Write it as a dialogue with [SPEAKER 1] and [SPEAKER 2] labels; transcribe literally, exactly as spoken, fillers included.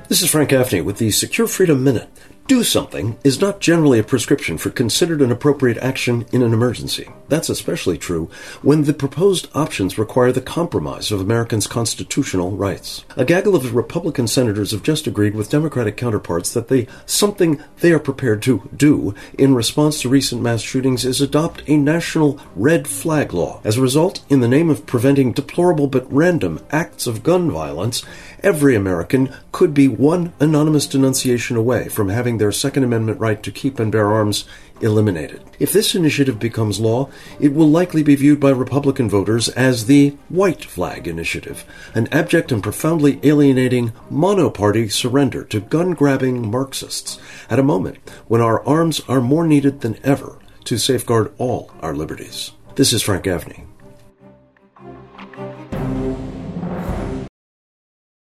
[SPEAKER 1] This is Frank Gaffney with the Secure Freedom Minute. Do something is not generally a prescription for considered and appropriate action in an emergency. That's especially true when the proposed options require the compromise of Americans' constitutional rights. A gaggle of Republican senators have just agreed with Democratic counterparts that the something they are prepared to do in response to recent mass shootings is adopt a national red flag law. As a result, in the name of preventing deplorable but random acts of gun violence, every American could be one anonymous denunciation away from having their Second Amendment right to keep and bear arms eliminated. If this initiative becomes law, it will likely be viewed by Republican voters as the White Flag Initiative, an abject and profoundly alienating monoparty surrender to gun-grabbing Marxists at a moment when our arms are more needed than ever to safeguard all our liberties. This is Frank Gaffney.